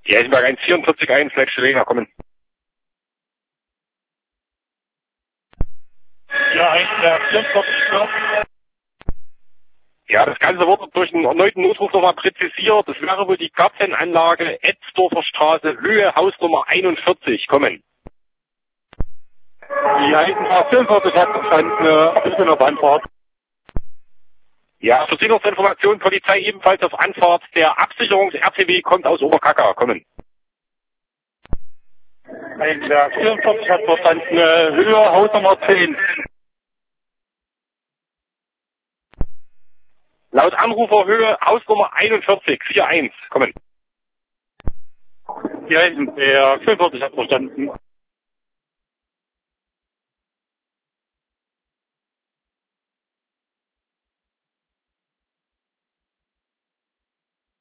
Die Eisenberg 144-1, Flex-Selena, kommen. Ja, Eisenberg 44, ja. Ja, das Ganze wurde durch einen erneuten Notruf nochmal präzisiert. Das wäre wohl die Gartenanlage Etzdorfer Straße, Höhe, Hausnummer 41, kommen. Die Eisenberg 44 hat verstanden, ich bin auf Anfahrt. Ja, für Sicherheitsinformation, Polizei ebenfalls auf Anfahrt. Der Absicherungs-RTW kommt aus Oberkacker, kommen. Eisenberg 44 hat verstanden, Höhe, Hausnummer 10. Laut Anrufer Höhe, Hausnummer 41, 41, kommen. Die Eisenberg 45 hat verstanden.